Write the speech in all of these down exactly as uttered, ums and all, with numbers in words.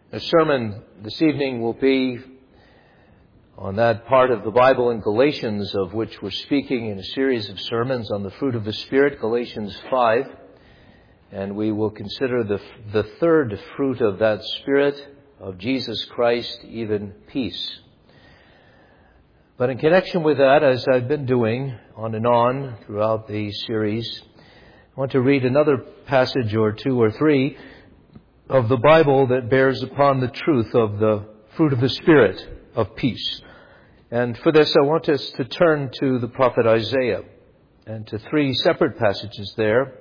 The sermon this evening will be on that part of the Bible in Galatians of which we're speaking in a series of sermons on the fruit of the Spirit, Galatians five. And we will consider the, the third fruit of that Spirit of Jesus Christ, even peace. But in connection with that, as I've been doing on and on throughout the series, I want to read another passage or two or three of the Bible that bears upon the truth of the fruit of the Spirit of peace. And for this, I want us to turn to the prophet Isaiah and to three separate passages there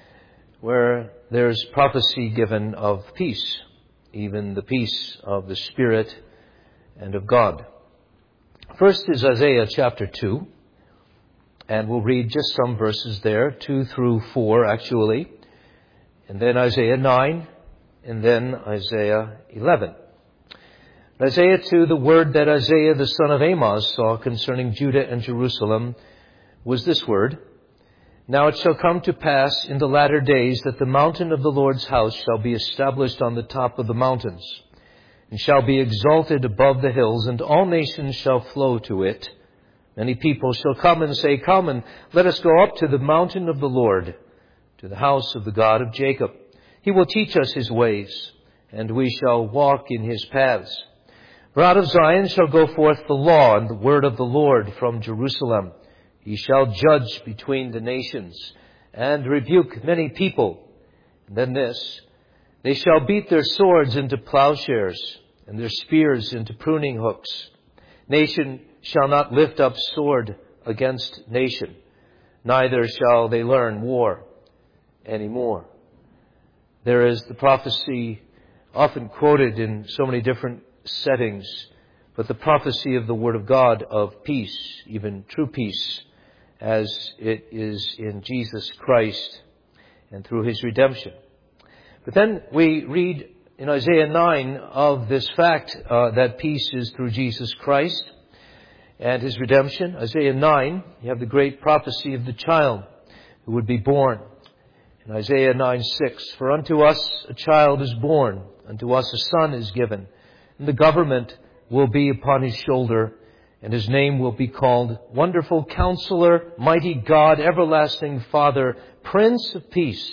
where there's prophecy given of peace, even the peace of the Spirit and of God. First is Isaiah chapter two, and we'll read just some verses there, two through four actually, and then Isaiah nine, and then Isaiah eleven. Isaiah two, the word that Isaiah the son of Amos saw concerning Judah and Jerusalem was this word: Now it shall come to pass in the latter days that the mountain of the Lord's house shall be established on the top of the mountains, and shall be exalted above the hills, and all nations shall flow to it. Many people shall come and say, Come and let us go up to the mountain of the Lord, to the house of the God of Jacob. He will teach us his ways, and we shall walk in his paths. For out of Zion shall go forth the law and the word of the Lord from Jerusalem. He shall judge between the nations and rebuke many people. And then this, they shall beat their swords into plowshares and their spears into pruning hooks. Nation shall not lift up sword against nation, neither shall they learn war anymore. There is the prophecy often quoted in so many different settings, but the prophecy of the Word of God of peace, even true peace, as it is in Jesus Christ and through his redemption. But then we read in Isaiah nine of this fact uh, that peace is through Jesus Christ and his redemption. Isaiah nine, you have the great prophecy of the child who would be born. In Isaiah nine six, For unto us a child is born, unto us a son is given, and the government will be upon his shoulder, and his name will be called Wonderful Counselor, Mighty God, Everlasting Father, Prince of Peace.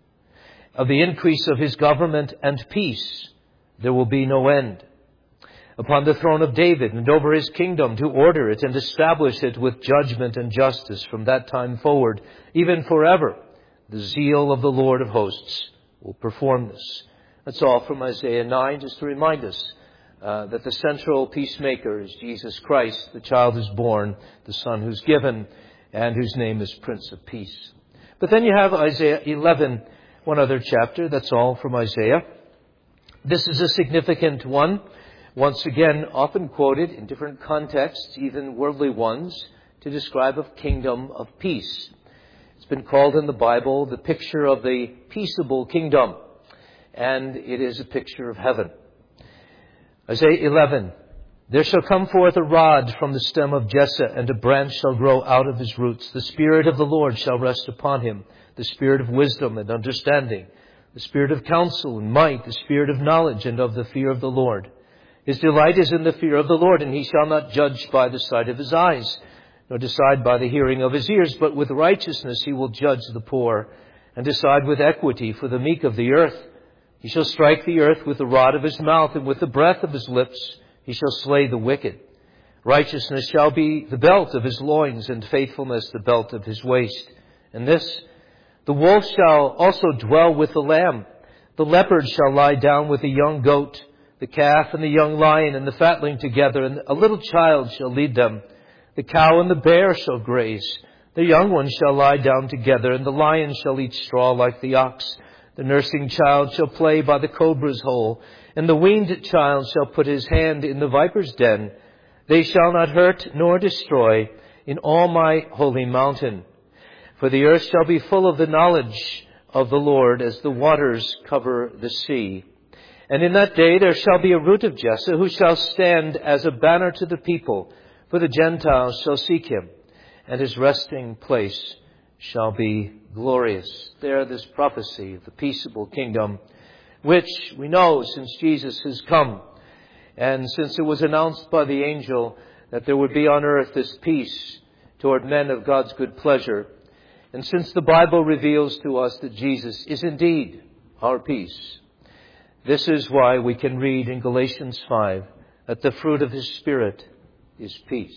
Of the increase of his government and peace there will be no end. Upon the throne of David and over his kingdom, to order it and establish it with judgment and justice from that time forward, even forever. The zeal of the Lord of hosts will perform this. That's all from Isaiah nine, just to remind us uh, that the central peacemaker is Jesus Christ. The child is born, the son who's given, and whose name is Prince of Peace. But then you have Isaiah eleven, one other chapter. That's all from Isaiah. This is a significant one. Once again, often quoted in different contexts, even worldly ones, to describe a kingdom of peace. It's been called in the Bible the picture of the peaceable kingdom, and it is a picture of heaven. Isaiah eleven, There shall come forth a rod from the stem of Jesse, and a branch shall grow out of his roots. The Spirit of the Lord shall rest upon him, the Spirit of wisdom and understanding, the Spirit of counsel and might, the Spirit of knowledge and of the fear of the Lord. His delight is in the fear of the Lord, and he shall not judge by the sight of his eyes, nor decide by the hearing of his ears, but with righteousness he will judge the poor, and decide with equity for the meek of the earth. He shall strike the earth with the rod of his mouth, and with the breath of his lips he shall slay the wicked. Righteousness shall be the belt of his loins, and faithfulness the belt of his waist. And this, the wolf shall also dwell with the lamb. The leopard shall lie down with the young goat, the calf and the young lion and the fatling together, and a little child shall lead them. The cow and the bear shall graze. The young ones shall lie down together, and the lion shall eat straw like the ox. The nursing child shall play by the cobra's hole, and the weaned child shall put his hand in the viper's den. They shall not hurt nor destroy in all my holy mountain. For the earth shall be full of the knowledge of the Lord as the waters cover the sea. And in that day there shall be a root of Jesse, who shall stand as a banner to the people. For the Gentiles shall seek him, and his resting place shall be glorious. There, this prophecy of the peaceable kingdom which we know since Jesus has come, and since it was announced by the angel that there would be on earth this peace toward men of God's good pleasure, and since the Bible reveals to us that Jesus is indeed our peace, this is why we can read in Galatians five that the fruit of His Spirit is peace.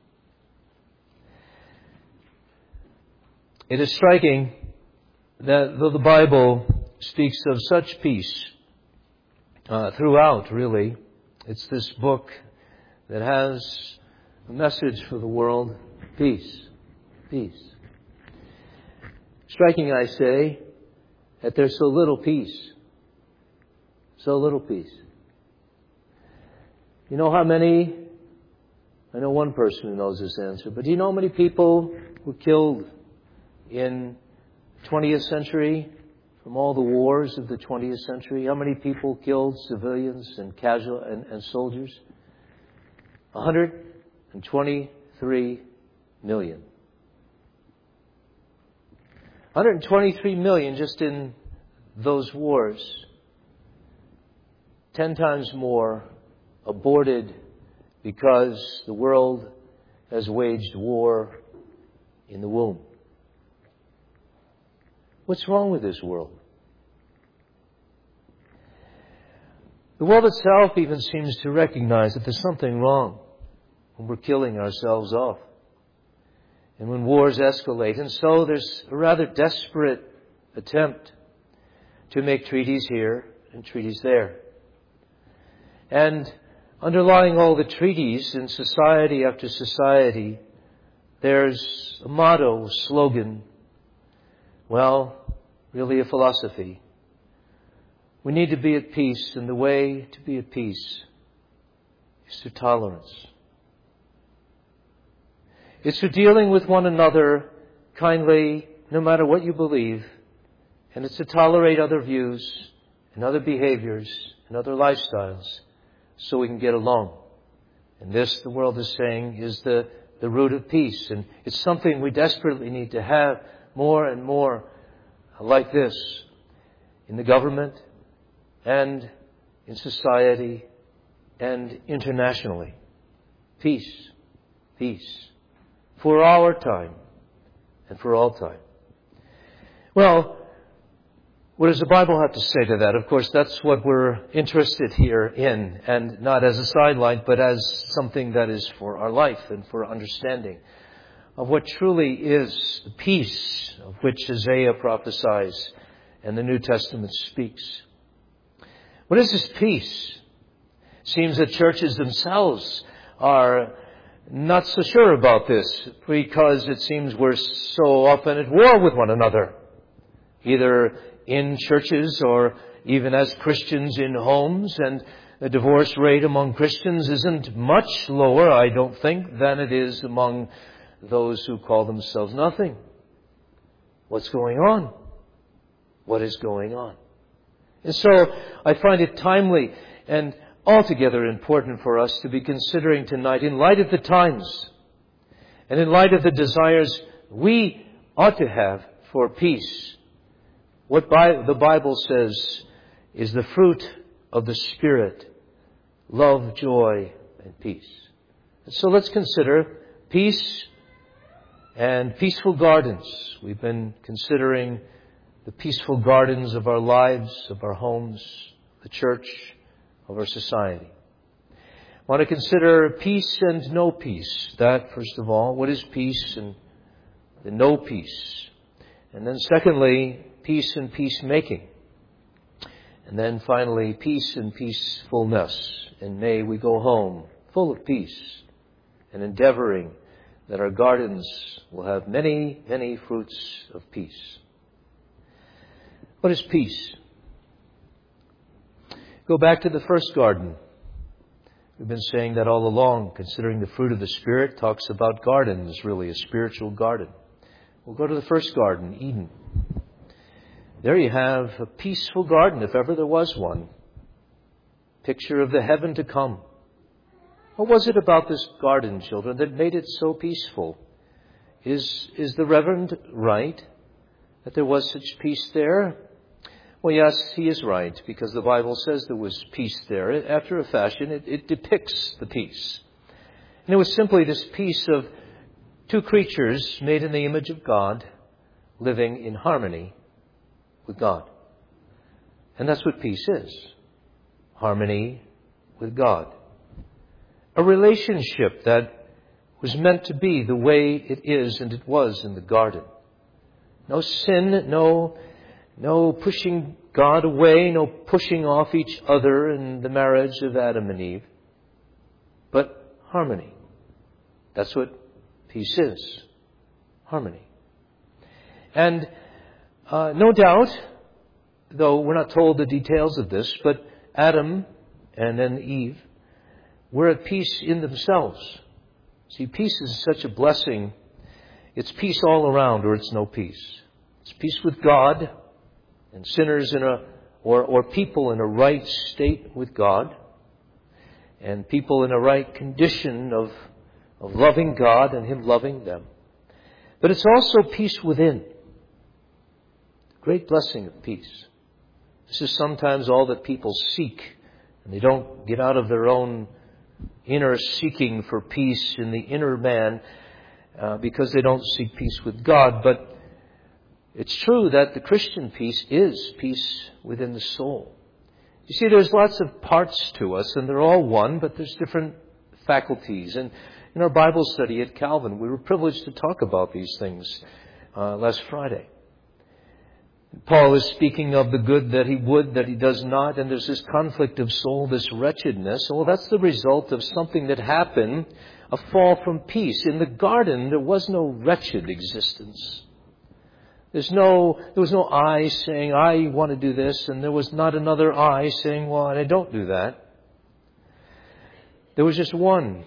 It is striking that though the Bible speaks of such peace uh, throughout, really, it's this book that has a message for the world: peace, peace. Striking, I say, that there's so little peace. So little peace. You know how many, I know one person who knows this answer, but do you know how many people were killed in the twentieth century from all the wars of the twentieth century? How many people killed, civilians and casual and, and soldiers? one hundred twenty-three million. one hundred twenty-three million just in those wars. Ten times more aborted because the world has waged war in the womb. What's wrong with this world? The world itself even seems to recognize that there's something wrong when we're killing ourselves off and when wars escalate. And so there's a rather desperate attempt to make treaties here and treaties there. And underlying all the treaties in society after society, there's a motto, a slogan, well, really a philosophy. We need to be at peace, and the way to be at peace is through tolerance. It's through dealing with one another kindly, no matter what you believe, and it's to tolerate other views and other behaviors and other lifestyles so we can get along. And this, the world is saying, is the, the root of peace. And it's something we desperately need to have more and more like this in the government and in society and internationally. Peace. Peace. For our time and for all time. Well, what does the Bible have to say to that? Of course, that's what we're interested here in, and not as a sideline, but as something that is for our life and for understanding of what truly is the peace of which Isaiah prophesies and the New Testament speaks. What is this peace? It seems that churches themselves are not so sure about this, because it seems we're so often at war with one another, either in churches or even as Christians in homes. And the divorce rate among Christians isn't much lower, I don't think, than it is among those who call themselves nothing. What's going on? What is going on? And so I find it timely and altogether important for us to be considering tonight, in light of the times and in light of the desires we ought to have for peace, what the Bible says is the fruit of the Spirit: love, joy, and peace. And so let's consider peace and peaceful gardens. We've been considering the peaceful gardens of our lives, of our homes, the church, of our society. I want to consider peace and no peace. That, first of all, what is peace and the no peace? And then secondly, peace and peacemaking. And then finally, peace and peacefulness. And may we go home full of peace and endeavoring that our gardens will have many, many fruits of peace. What is peace? Go back to the first garden. We've been saying that all along, considering the fruit of the Spirit talks about gardens, really a spiritual garden. We'll go to the first garden, Eden. There you have a peaceful garden, if ever there was one. Picture of the heaven to come. What was it about this garden, children, that made it so peaceful? Is, is the Reverend right that there was such peace there? Well, yes, he is right, because the Bible says there was peace there. After a fashion, it, it depicts the peace. And it was simply this peace of two creatures made in the image of God, living in harmony with God. And that's what peace is. Harmony with God. A relationship that was meant to be the way it is and it was in the garden. No sin, no, no pushing God away, no pushing off each other in the marriage of Adam and Eve. But harmony. That's what peace is. Harmony. And uh, no doubt, though we're not told the details of this, but Adam and then Eve were at peace in themselves. See, peace is such a blessing. It's peace all around, or it's no peace. It's peace with God and sinners in a, or, or people in a right state with God, and people in a right condition of, of loving God and Him loving them. But it's also peace within. Great blessing of peace. This is sometimes all that people seek, and they don't get out of their own inner seeking for peace in the inner man uh, because they don't seek peace with God. But it's true that the Christian peace is peace within the soul. You see, there's lots of parts to us, and they're all one, but there's different faculties. And in our Bible study at Calvin, we were privileged to talk about these things uh, last Friday. Paul is speaking of the good that he would, that he does not, and there's this conflict of soul, this wretchedness. Well, that's the result of something that happened, a fall from peace. In the garden, there was no wretched existence. There's no, there was no I saying, I want to do this, and there was not another I saying, well, I don't do that. There was just oneness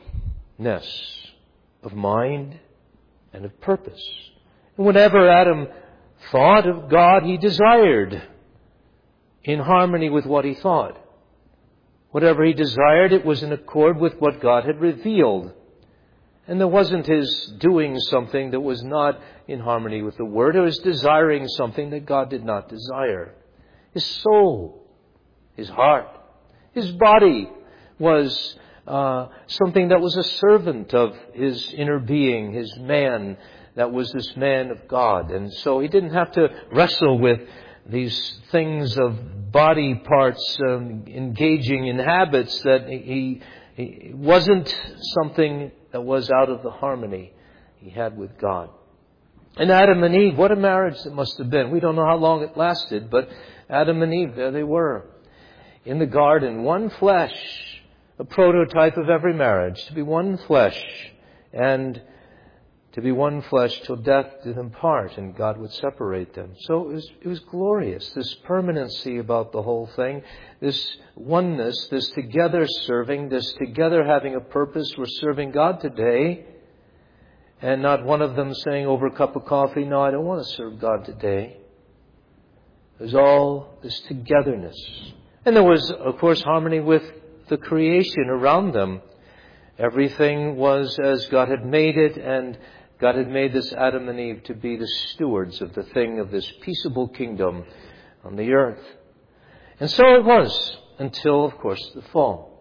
of mind and of purpose. And whenever Adam thought of God, he desired in harmony with what he thought. Whatever he desired, it was in accord with what God had revealed. And there wasn't his doing something that was not in harmony with the Word. It was desiring something that God did not desire. His soul, his heart, his body was uh, something that was a servant of his inner being, his man, that was this man of God. And so he didn't have to wrestle with these things of body parts um, engaging in habits that he, he wasn't something that was out of the harmony he had with God. And Adam and Eve, what a marriage it must have been. We don't know how long it lasted, but Adam and Eve, there they were in the garden, one flesh, a prototype of every marriage, to be one flesh, and to be one flesh till death did them part, and God would separate them. So it was, it was glorious, this permanency about the whole thing, this oneness, this together serving, this together having a purpose. We're serving God today, and not one of them saying over a cup of coffee, no, I don't want to serve God today. There's all this togetherness. And there was, of course, harmony with the creation around them. Everything was as God had made it, and God had made this Adam and Eve to be the stewards of the thing of this peaceable kingdom on the earth. And so it was until, of course, the fall.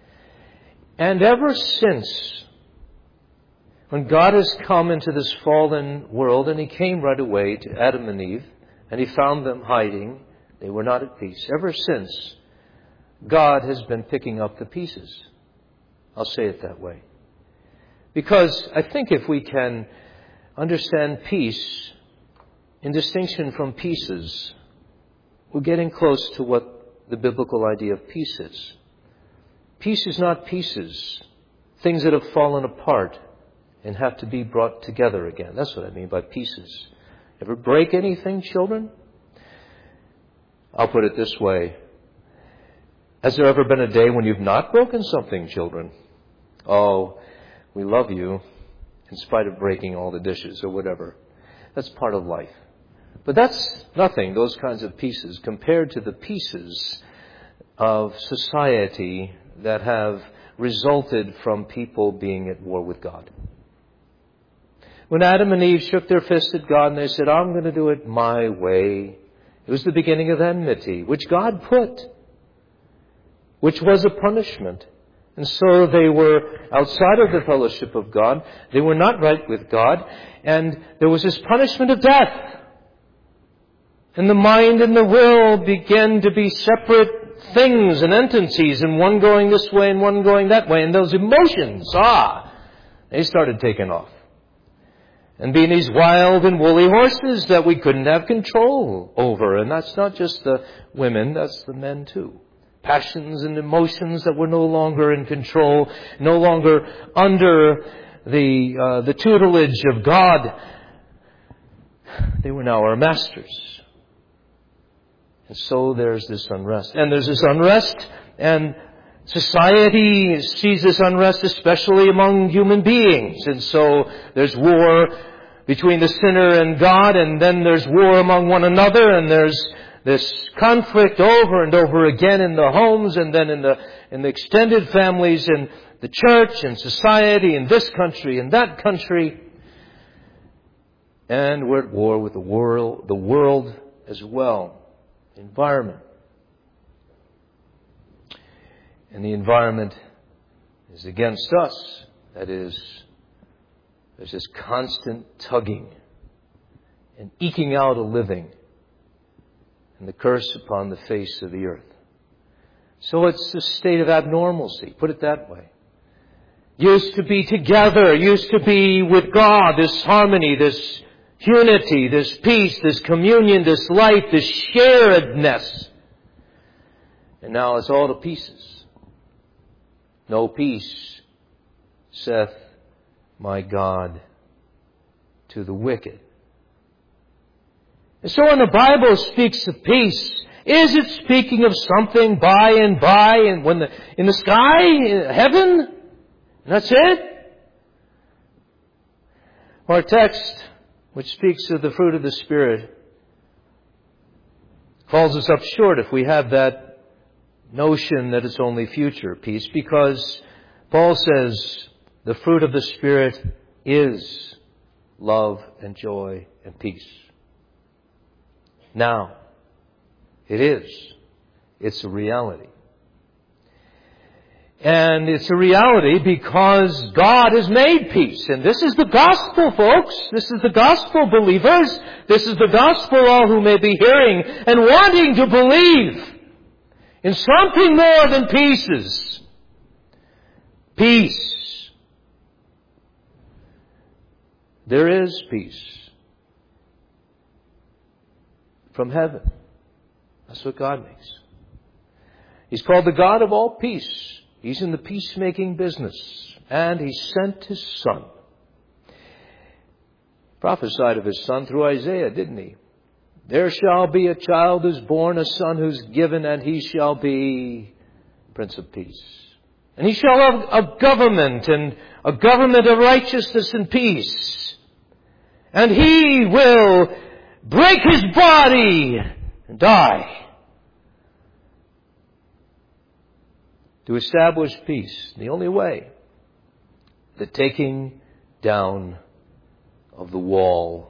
And ever since, when God has come into this fallen world, and He came right away to Adam and Eve, and He found them hiding, they were not at peace. Ever since, God has been picking up the pieces. I'll say it that way. Because I think if we can understand peace in distinction from pieces, we're getting close to what the biblical idea of peace is. Peace is not pieces, things that have fallen apart and have to be brought together again. That's what I mean by pieces. Ever break anything, children? I'll put it this way. Has there ever been a day when you've not broken something, children? Oh, we love you in spite of breaking all the dishes or whatever. That's part of life. But that's nothing, those kinds of pieces, compared to the pieces of society that have resulted from people being at war with God. When Adam and Eve shook their fist at God and they said, I'm going to do it my way, It was the beginning of enmity, which God put, which was a punishment. And so they were outside of the fellowship of God. They were not right with God. And there was this punishment of death. And the mind and the will began to be separate things and entities, and one going this way and one going that way. And those emotions, ah, they started taking off. And being these wild and woolly horses that we couldn't have control over. And that's not just the women, that's the men too. Passions and emotions that were no longer in control, no longer under the uh, the tutelage of God. They were now our masters. And so there's this unrest. And there's this unrest, and society sees this unrest especially among human beings. And so there's war between the sinner and God, and then there's war among one another, and there's this conflict over and over again in the homes, and then in the in the extended families, in the church and society, in this country and that country. And we're at war with the world, the world as well. Environment. And the environment is against us. That is, there's this constant tugging and eking out a living, and the curse upon the face of the earth. So it's a state of abnormalcy, put it that way. Used to be together, used to be with God, this harmony, this unity, this peace, this communion, this life, this sharedness. And now it's all to pieces. No peace, saith my God to the wicked. And so when the Bible speaks of peace, is it speaking of something by and by and when the, in the sky, in heaven? And that's it? Our text, which speaks of the fruit of the Spirit, falls us up short if we have that notion that it's only future peace, because Paul says the fruit of the Spirit is love and joy and peace. Now, it is. It's a reality. And it's a reality because God has made peace. And this is the gospel, folks. This is the gospel, believers. This is the gospel, all who may be hearing and wanting to believe in something more than pieces. Peace. There is peace from heaven. That's what God makes. He's called the God of all peace. He's in the peacemaking business. And He sent His Son. Prophesied of His Son through Isaiah, didn't He? There shall be a child who's born, a son who's given, and He shall be Prince of Peace. And He shall have a government, and a government of righteousness and peace. And He will break His body and die to establish peace. The only way, the taking down of the wall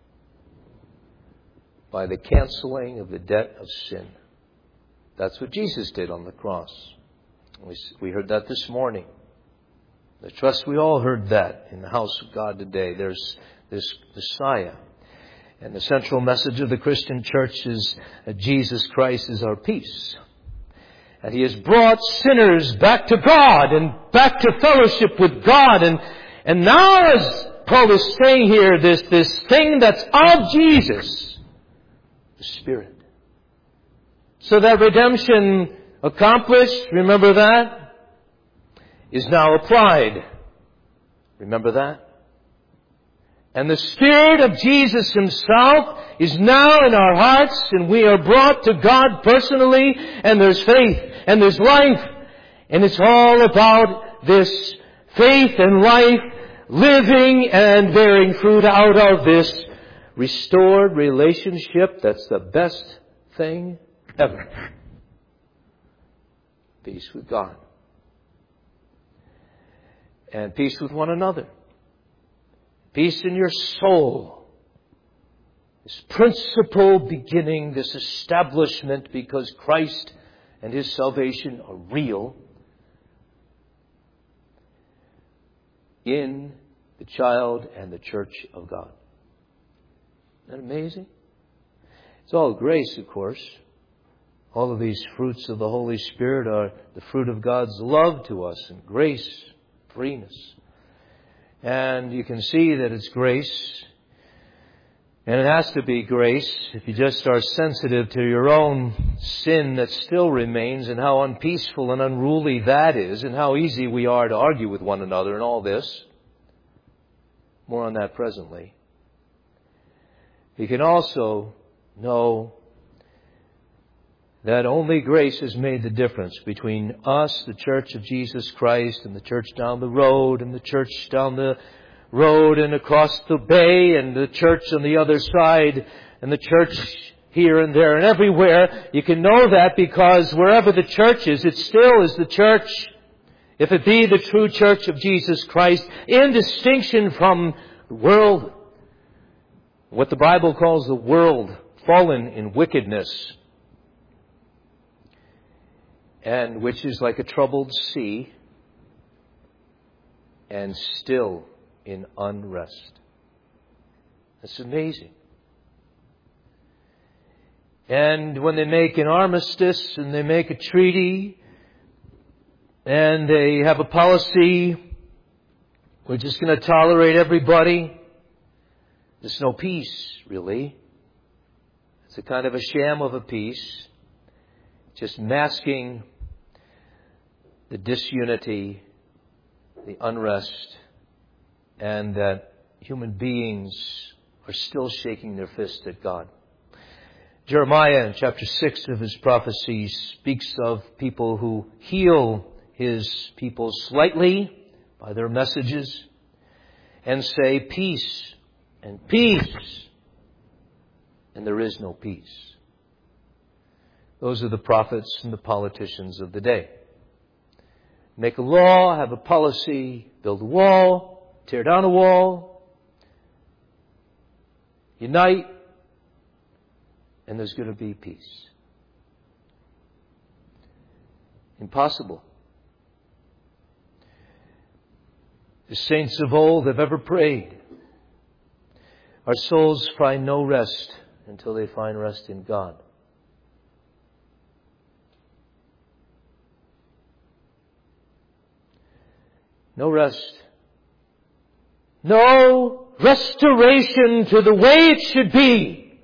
by the canceling of the debt of sin. That's what Jesus did on the cross. We, we heard that this morning. I trust we all heard that in the house of God today. There's this Messiah. And the central message of the Christian church is that Jesus Christ is our peace. And He has brought sinners back to God and back to fellowship with God. And, and now, as Paul is saying here, this, this thing that's of Jesus, the Spirit. So that redemption accomplished, remember that, is now applied. Remember that? And the Spirit of Jesus Himself is now in our hearts, and we are brought to God personally, and there's faith, and there's life, and it's all about this faith and life, living and bearing fruit out of this restored relationship that's the best thing ever. Peace with God. And peace with one another. Peace in your soul. this principal beginning, this establishment, because Christ and His salvation are real in the child and the church of God. Isn't that amazing? It's all grace, of course. All of these fruits of the Holy Spirit are the fruit of God's love to us, and grace, freeness. And you can see that it's grace. And it has to be grace if you just are sensitive to your own sin that still remains, and how unpeaceful and unruly that is, and how easy we are to argue with one another and all this. More on that presently. You can also know that only grace has made the difference between us, the Church of Jesus Christ, and the church down the road, and the church down the road and across the bay, and the church on the other side, and the church here and there and everywhere. You can know that because wherever the church is, it still is the church. If it be the true church of Jesus Christ, in distinction from the world, what the Bible calls the world, fallen in wickedness, and which is like a troubled sea, and still in unrest. That's amazing. And when they make an armistice and they make a treaty and they have a policy, we're just going to tolerate everybody, there's no peace, really. It's a kind of a sham of a peace, just masking the disunity, the unrest, and that human beings are still shaking their fist at God. Jeremiah in chapter six of his prophecy speaks of people who heal His people slightly by their messages and say peace and peace, and there is no peace. Those are the prophets and the politicians of the day. Make a law, have a policy, build a wall, tear down a wall, unite, and there's going to be peace. Impossible. The saints of old have ever prayed. Our souls find no rest until they find rest in God. No rest. No restoration to the way it should be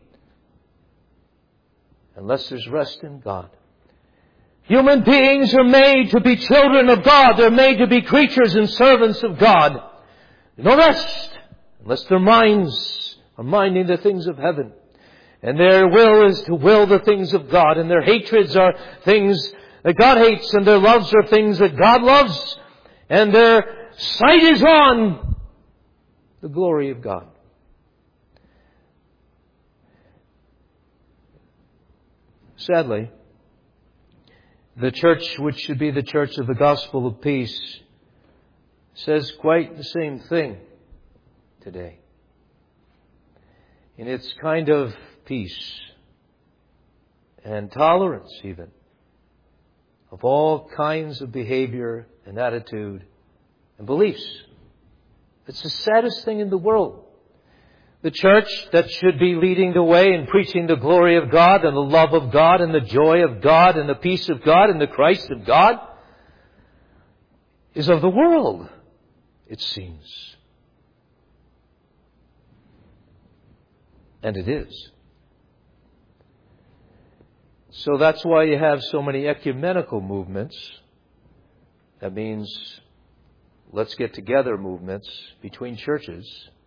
unless there's rest in God. Human beings are made to be children of God. They're made to be creatures and servants of God. No rest unless their minds are minding the things of heaven. And their will is to will the things of God. And their hatreds are things that God hates. And their loves are things that God loves. And their sight is on the glory of God. Sadly, the church, which should be the church of the gospel of peace, says quite the same thing today. In its kind of peace and tolerance even of all kinds of behavior and attitude and beliefs. It's the saddest thing in the world. The church that should be leading the way and preaching the glory of God and the love of God and the joy of God and the peace of God and the Christ of God is of the world, it seems. And it is. So that's why you have so many ecumenical movements. That means let's get together movements between churches.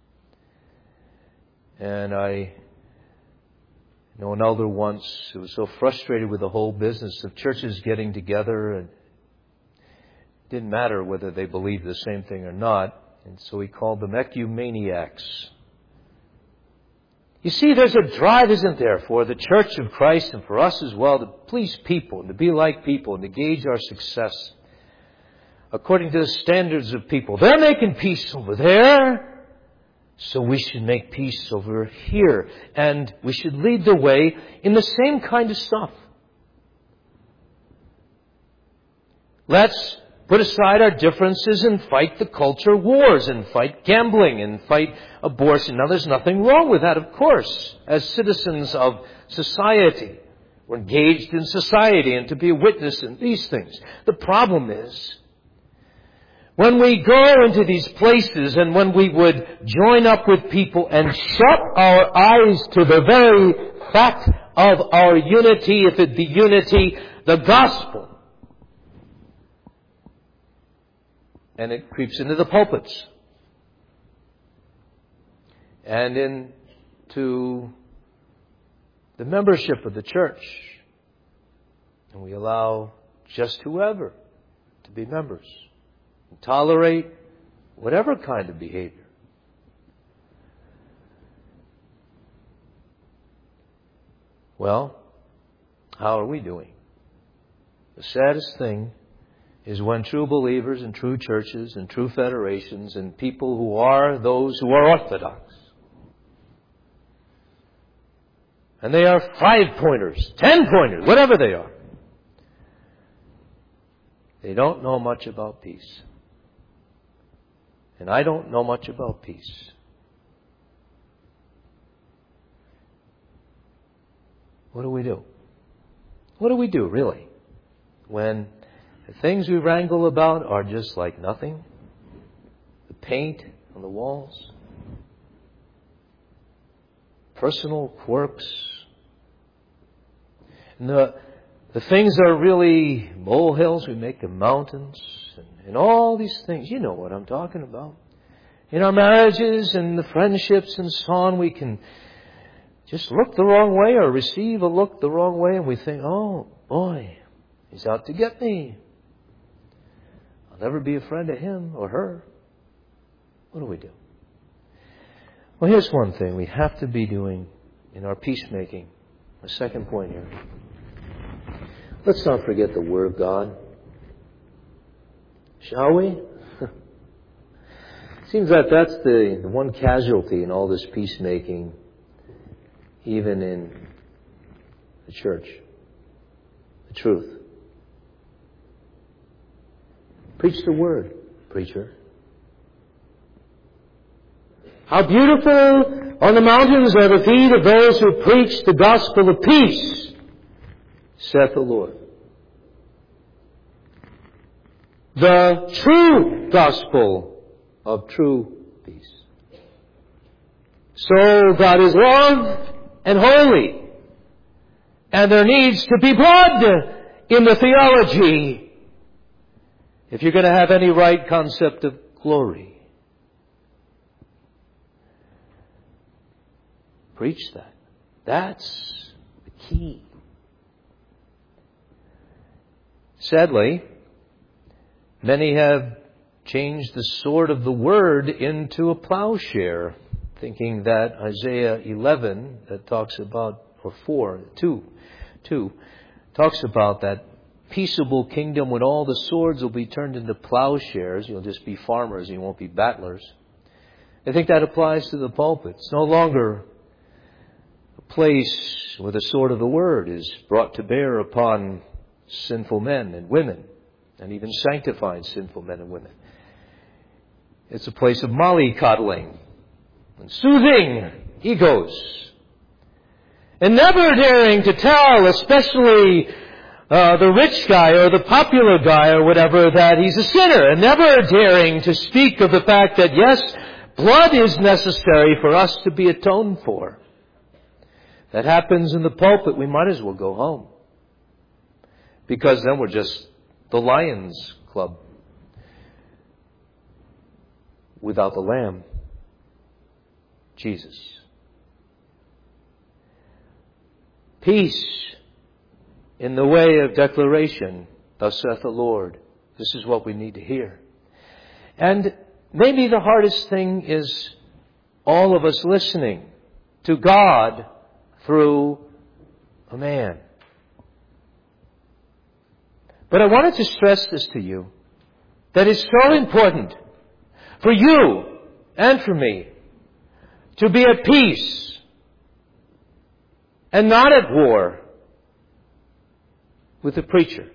And I know an elder once who was so frustrated with the whole business of churches getting together, and it didn't matter whether they believed the same thing or not. And so he called them ecumaniacs. You see, there's a drive, isn't there, for the Church of Christ and for us as well to please people and to be like people and to gauge our success according to the standards of people. They're making peace over there. So we should make peace over here. And we should lead the way in the same kind of stuff. Let's put aside our differences and fight the culture wars and fight gambling and fight abortion. Now, there's nothing wrong with that, of course. As citizens of society, we're engaged in society and to be a witness in these things. The problem is, when we go into these places and when we would join up with people and shut our eyes to the very fact of our unity, if it be unity, the gospel, and it creeps into the pulpits and into the membership of the church. And we allow just whoever to be members and tolerate whatever kind of behavior. Well, how are we doing? The saddest thing is when true believers and true churches and true federations and people who are those who are orthodox, and they are five-pointers, ten-pointers, whatever they are, they don't know much about peace. And I don't know much about peace. What do we do? What do we do, really, when the things we wrangle about are just like nothing? The paint on the walls, personal quirks, and the, the things are really molehills, we make them mountains, and, and all these things. You know what I'm talking about. In our marriages and the friendships and so on, we can just look the wrong way or receive a look the wrong way, and we think, oh, boy, he's out to get me. I'll never be a friend of him or her. What do we do? Well, here's one thing we have to be doing in our peacemaking. A second point here. Let's not forget the Word of God. Shall we? Seems that that's the, the one casualty in all this peacemaking, even in the church. The truth. Preach the Word, preacher. How beautiful on the mountains are the feet of those who preach the gospel of peace, saith the Lord. The true gospel of true peace. So God is love and holy, and there needs to be blood in the theology if you're going to have any right concept of glory. Preach that. That's the key. Sadly, many have changed the sword of the word into a plowshare, thinking that Isaiah eleven that talks about, or four, two, two, talks about that peaceable kingdom when all the swords will be turned into plowshares. You'll just be farmers, you won't be battlers. I think that applies to the pulpit. It's no longer a place where the sword of the word is brought to bear upon sinful men and women, and even sanctified sinful men and women. It's a place of mollycoddling and soothing egos, and never daring to tell, especially uh, the rich guy or the popular guy or whatever, that he's a sinner, and never daring to speak of the fact that, yes, blood is necessary for us to be atoned for. That happens in the pulpit, we might as well go home, because then we're just the Lions Club without the Lamb, Jesus. Peace in the way of declaration, thus saith the Lord. This is what we need to hear. And maybe the hardest thing is all of us listening to God through a man. But I wanted to stress this to you, that it's so important for you and for me to be at peace and not at war with the preacher.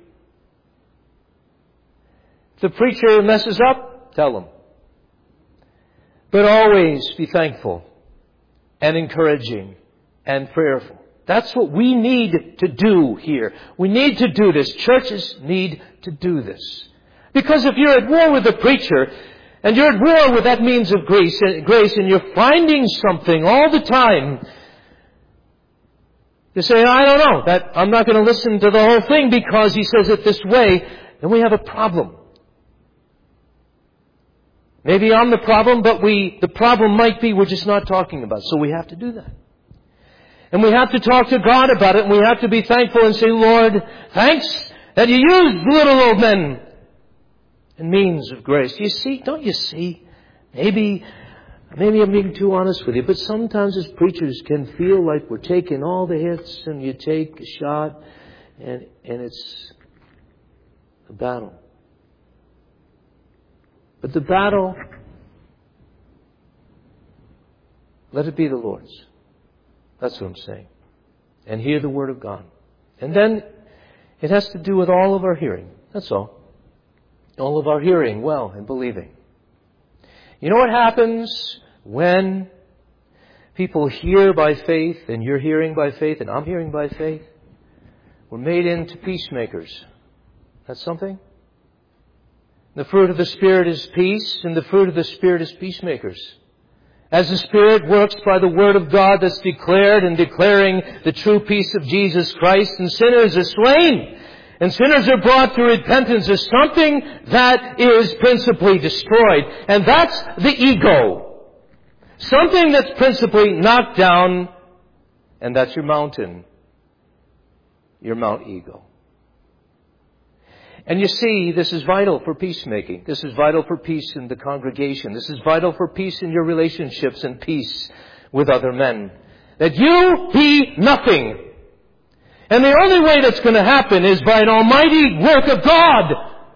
If the preacher messes up, tell him. But always be thankful and encouraging and prayerful. That's what we need to do here. We need to do this. Churches need to do this. Because if you're at war with the preacher, and you're at war with that means of grace, grace, and you're finding something all the time, you say, I don't know, that I'm not going to listen to the whole thing because he says it this way, then we have a problem. Maybe I'm the problem, but we, the problem might be we're just not talking about it. So we have to do that. And we have to talk to God about it, and we have to be thankful and say, Lord, thanks that you used little old men and means of grace. You see, don't you see? Maybe, maybe I'm being too honest with you, but sometimes as preachers can feel like we're taking all the hits and you take a shot and, and it's a battle. But the battle, let it be the Lord's. That's what I'm saying. And hear the Word of God. And then it has to do with all of our hearing. That's all. All of our hearing well and believing. You know what happens when people hear by faith and you're hearing by faith and I'm hearing by faith? We're made into peacemakers. That's something? The fruit of the Spirit is peace, and the fruit of the Spirit is peacemakers. As the Spirit works by the Word of God that's declared and declaring the true peace of Jesus Christ, and sinners are slain, and sinners are brought to repentance, there's something that is principally destroyed, and that's the ego. Something that's principally knocked down, and that's your mountain, your Mount Ego. And you see, this is vital for peacemaking. This is vital for peace in the congregation. This is vital for peace in your relationships and peace with other men. That you be nothing. And the only way that's going to happen is by an almighty work of God.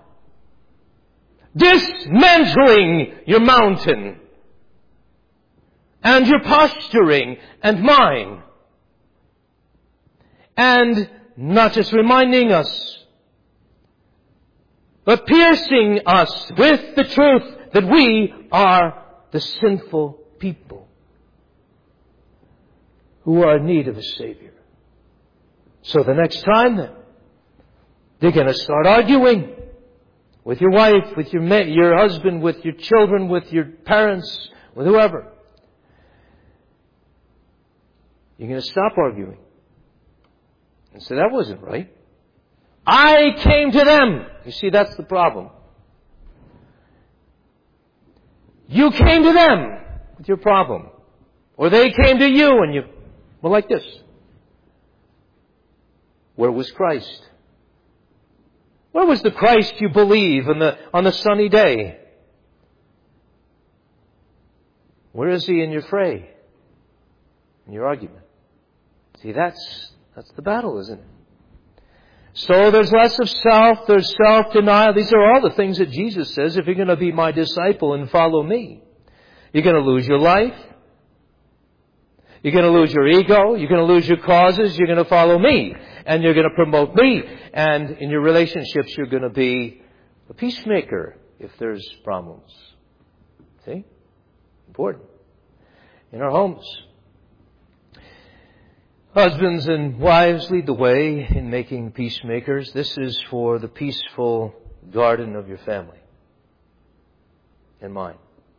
Dismantling your mountain. And your posturing and mine. And not just reminding us, but piercing us with the truth that we are the sinful people who are in need of a Savior. So the next time then, they're going to start arguing with your wife, with your ma- your husband, with your children, with your parents, with whoever. You're going to stop arguing and say, that wasn't right. I came to them. You see, that's the problem. You came to them with your problem. Or they came to you and you were like this. Where was Christ? Where was the Christ you believe on the, on the sunny day? Where is he in your fray? In your argument? See, that's, that's the battle, isn't it? So there's less of self, there's self-denial. These are all the things that Jesus says, if you're going to be my disciple and follow me. You're going to lose your life. You're going to lose your ego. You're going to lose your causes. You're going to follow me. And you're going to promote me. And in your relationships, you're going to be a peacemaker if there's problems. See? Important. In our homes. Husbands and wives, lead the way in making peacemakers. This is for the peaceful garden of your family and mine.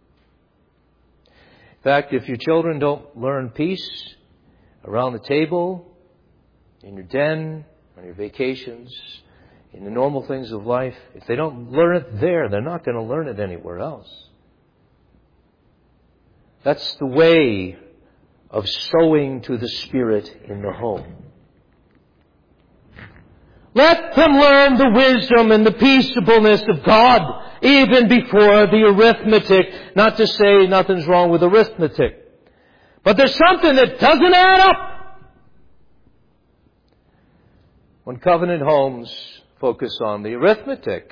In fact, if your children don't learn peace around the table, in your den, on your vacations, in the normal things of life, if they don't learn it there, they're not going to learn it anywhere else. That's the way of sowing to the Spirit in the home. Let them learn the wisdom and the peaceableness of God even before the arithmetic. Not to say nothing's wrong with arithmetic. But there's something that doesn't add up. When covenant homes focus on the arithmetic,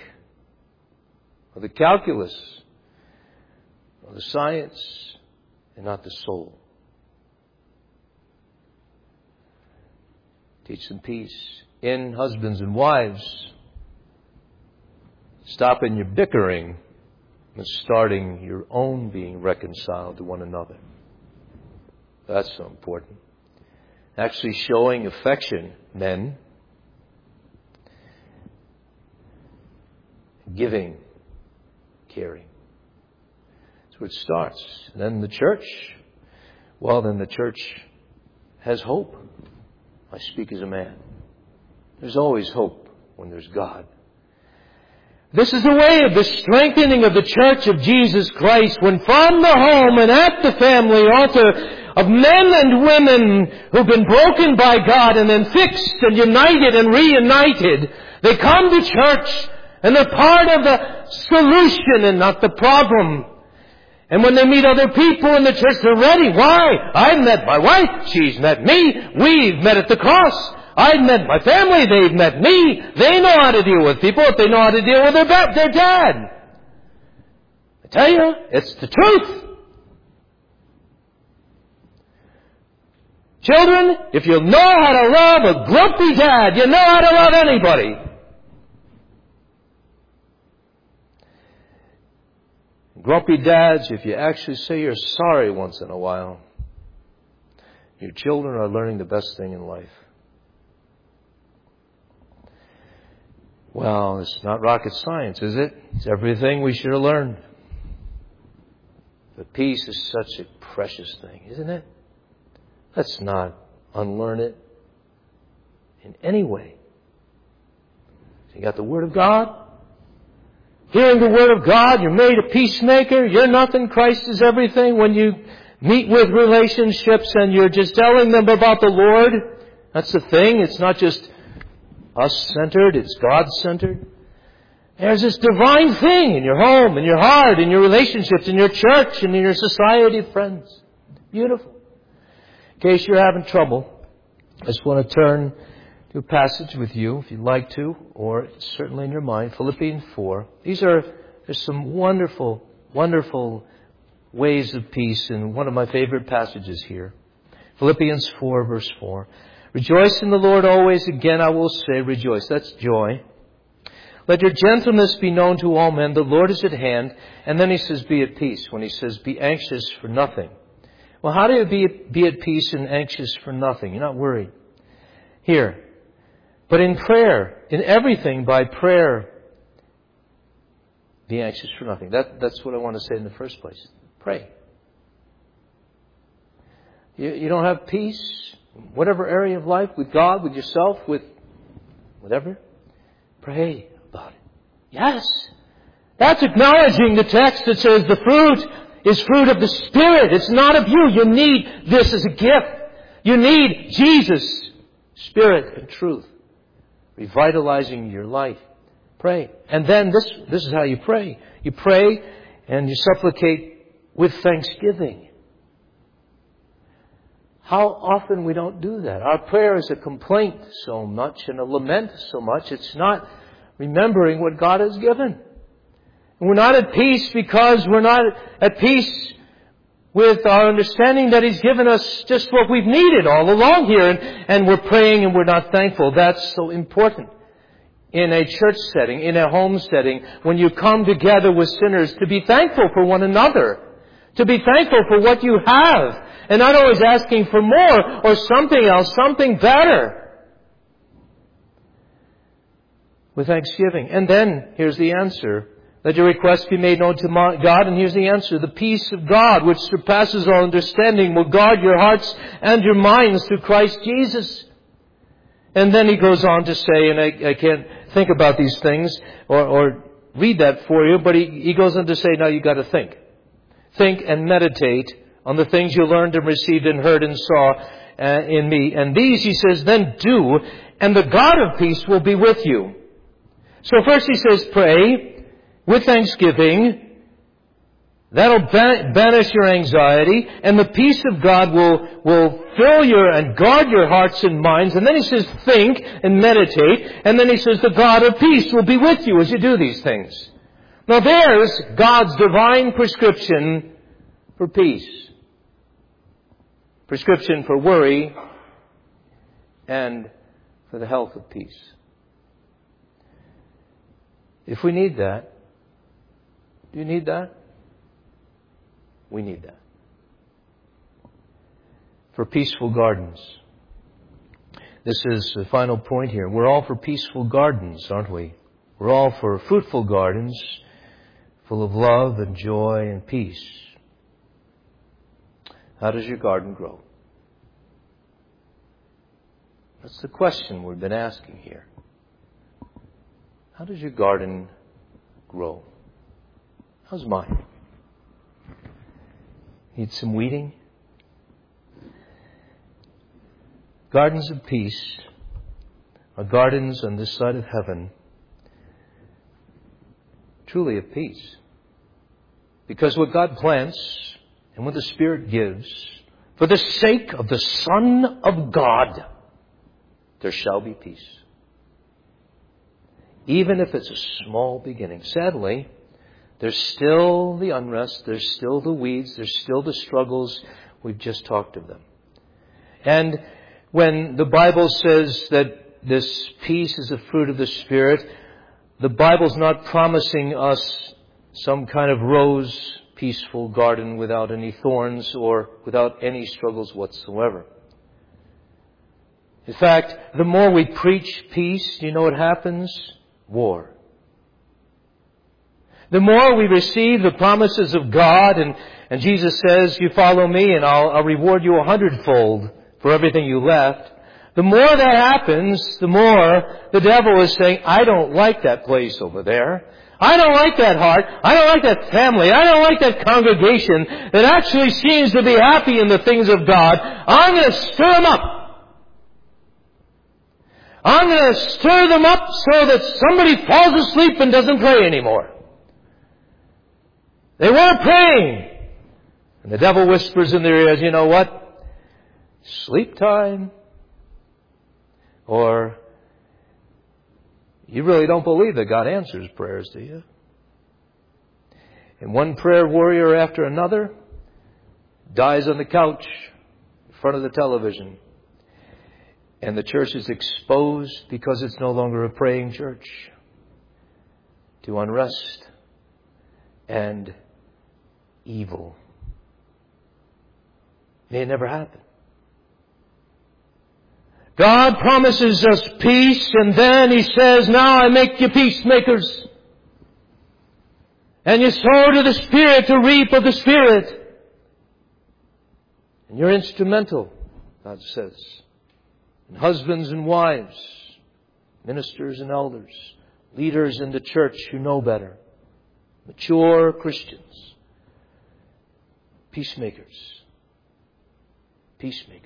or the calculus, or the science, and not the soul. Teach them peace. In husbands and wives, stopping your bickering and starting your own being reconciled to one another. That's so important. Actually showing affection, men. Giving, caring. That's where it starts. And then the church, well, then the church has hope. I speak as a man. There's always hope when there's God. This is the way of the strengthening of the church of Jesus Christ, when from the home and at the family altar of men and women who've been broken by God and then fixed and united and reunited, they come to church and they're part of the solution and not the problem. And when they meet other people in the church, they're ready. Why? I've met my wife. She's met me. We've met at the cross. I've met my family. They've met me. They know how to deal with people if they know how to deal with their, their dad. I tell you, it's the truth. Children, if you know how to love a grumpy dad, you know how to love anybody. Grumpy dads, if you actually say you're sorry once in a while, your children are learning the best thing in life. Well, it's not rocket science, is it? It's everything we should have learned. But peace is such a precious thing, isn't it? Let's not unlearn it in any way. So you got the Word of God. Hearing the Word of God, you're made a peacemaker. You're nothing. Christ is everything. When you meet with relationships and you're just telling them about the Lord, that's the thing. It's not just us-centered. It's God-centered. There's this divine thing in your home, in your heart, in your relationships, in your church, and in your society of friends. Beautiful. In case you're having trouble, I just want to turn to a passage with you, if you'd like to, or certainly in your mind, Philippians four. These are, there's some wonderful, wonderful ways of peace in one of my favorite passages here. Philippians four, verse four. Rejoice in the Lord always. Again, I will say rejoice. That's joy. Let your gentleness be known to all men. The Lord is at hand. And then he says, be at peace. When he says, be anxious for nothing. Well, how do you be, be at peace and anxious for nothing? You're not worried. Here. But in prayer, in everything by prayer, be anxious for nothing. That, that's what I want to say in the first place. Pray. You, you don't have peace, whatever area of life, with God, with yourself, with whatever. Pray about it. Yes. That's acknowledging the text that says the fruit is fruit of the Spirit. It's not of you. You need this as a gift. You need Jesus, Spirit and truth, revitalizing your life. Pray. And then this, this is how you pray. You pray and you supplicate with thanksgiving. How often we don't do that. Our prayer is a complaint so much and a lament so much. It's not remembering what God has given. And we're not at peace because we're not at peace with our understanding that He's given us just what we've needed all along here. And, and we're praying and we're not thankful. That's so important. In a church setting, in a home setting, when you come together with sinners, to be thankful for one another. To be thankful for what you have. And not always asking for more or something else, something better. With thanksgiving. And then, here's the answer. Let your requests be made known to God. And here's the answer. The peace of God, which surpasses all understanding, will guard your hearts and your minds through Christ Jesus. And then he goes on to say, and I, I can't think about these things or, or read that for you, but he, he goes on to say, now you've got to think. Think and meditate on the things you learned and received and heard and saw uh, in me. And these, he says, then do, and the God of peace will be with you. So first he says, pray with thanksgiving. That'll ban- banish your anxiety, and the peace of God will, will fill your and guard your hearts and minds. And then he says, think and meditate. And then he says, the God of peace will be with you as you do these things. Now there's God's divine prescription for peace. Prescription for worry and for the health of peace. If we need that, do you need that? We need that. For peaceful gardens. This is the final point here. We're all for peaceful gardens, aren't we? We're all for fruitful gardens full of love and joy and peace. How does your garden grow? That's the question we've been asking here. How does your garden grow? How's mine? Need some weeding? Gardens of peace are gardens on this side of heaven, truly of peace. Because what God plants and what the Spirit gives, for the sake of the Son of God, there shall be peace. Even if it's a small beginning. Sadly, there's still the unrest, there's still the weeds, there's still the struggles. We've just talked of them. And when the Bible says that this peace is a fruit of the Spirit, the Bible's not promising us some kind of rose, peaceful garden without any thorns or without any struggles whatsoever. In fact, the more we preach peace, do you know what happens? War. The more we receive the promises of God, and, and Jesus says, you follow me and I'll, I'll reward you a hundredfold for everything you left. The more that happens, the more the devil is saying, I don't like that place over there. I don't like that heart. I don't like that family. I don't like that congregation that actually seems to be happy in the things of God. I'm going to stir them up. I'm going to stir them up so that somebody falls asleep and doesn't pray anymore. They weren't praying. And the devil whispers in their ears, you know what? Sleep time. Or, you really don't believe that God answers prayers, do you? And one prayer warrior after another dies on the couch in front of the television. And the church is exposed because it's no longer a praying church to unrest and evil. May it never happen. God promises us peace, and then He says, now I make you peacemakers. And you sow to the Spirit to reap of the Spirit. And you're instrumental, God says. And husbands and wives, ministers and elders, leaders in the church who know better, mature Christians, peacemakers, peacemakers.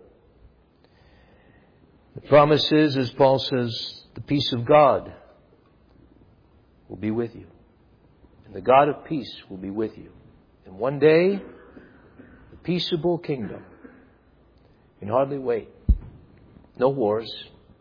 The promise is, as Paul says, the peace of God will be with you. And the God of peace will be with you. And one day, the peaceable kingdom. You can hardly wait. No wars.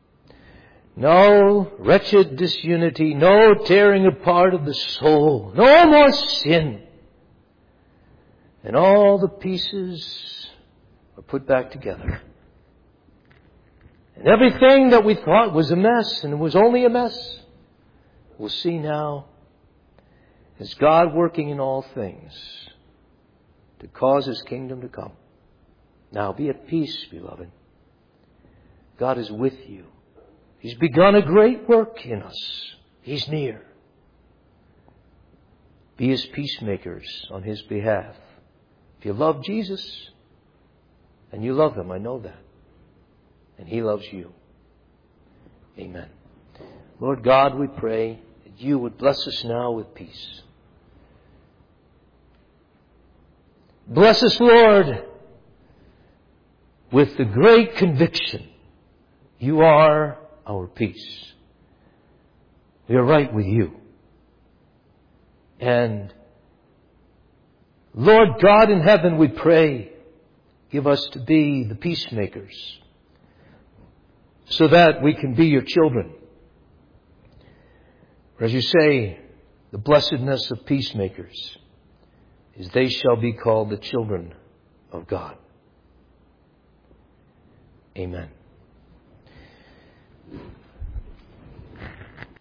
No wretched disunity. No tearing apart of the soul. No more sin. And all the pieces are put back together. And everything that we thought was a mess, and it was only a mess, we'll see now is God working in all things to cause His kingdom to come. Now be at peace, beloved. God is with you. He's begun a great work in us. He's near. Be His peacemakers on His behalf. If you love Jesus, and you love Him, I know that. And He loves you. Amen. Lord God, we pray that You would bless us now with peace. Bless us, Lord, with the great conviction You are our peace. We are right with You. And Lord God in heaven, we pray, give us to be the peacemakers, so that we can be Your children. For as You say, the blessedness of peacemakers is they shall be called the children of God. Amen.